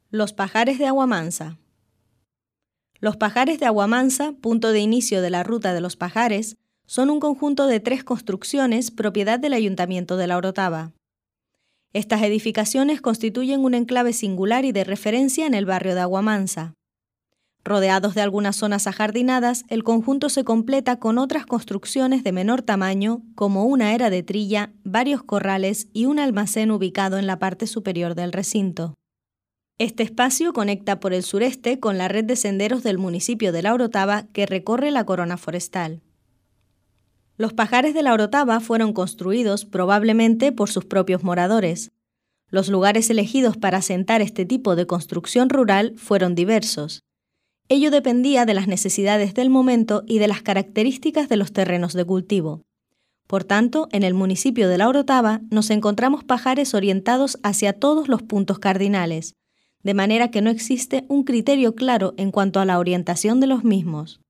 Los pajares de agua mansa. Los pajares de agua mansa, punto de inicio de la ruta de los pajares, son un conjunto de 3 construcciones propiedad del Ayuntamiento de La Orotava. Estas edificaciones constituyen un enclave singular y de referencia en el barrio de Agua Mansa. Rodeados de algunas zonas ajardinadas, el conjunto se completa con otras construcciones de menor tamaño, como una era de trilla, varios corrales y un almacén ubicado en la parte superior del recinto. Este espacio conecta por el sureste con la red de senderos del municipio de La Orotava que recorre la corona forestal. Los pajares de La Orotava fueron construidos probablemente por sus propios moradores. Los lugares elegidos para asentar este tipo de construcción rural fueron diversos. Ello dependía de las necesidades del momento y de las características de los terrenos de cultivo. Por tanto, en el municipio de La Orotava nos encontramos pajares orientados hacia todos los puntos cardinales, de manera que no existe un criterio claro en cuanto a la orientación de los mismos.